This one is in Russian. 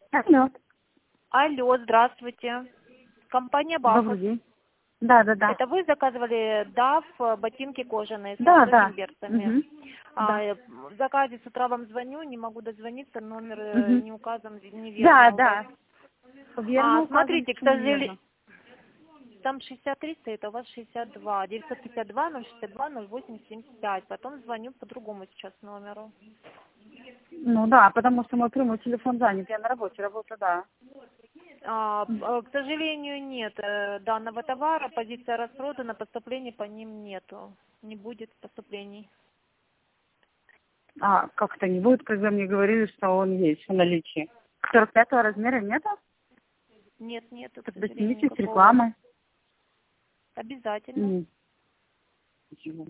Алло. Алло, здравствуйте. Компания Добрый Бафус. день. Да. Это вы заказывали DAF, ботинки кожаные с Да. высокими берцами? Мгм. Да. В заказе с утра вам звоню, не могу дозвониться, номер Мгм. не указан, неверно у вас. Верно указан, Смотрите, к почему сожалению, неверно? там 63 стоит, а у вас 62. 952 062 0875. Потом звоню по другому сейчас номеру. Ну да, потому что мой прямой телефон занят. Я на работе, работаю, да. К сожалению, нет данного товара, позиция распродана, поступлений по ним нету. Не будет поступлений. А как-то не будет, когда мне говорили, что он есть в наличии. 45-го размера нету? Нет, нету, к Тогда сожалению, снимите с никакого. рекламы. Обязательно.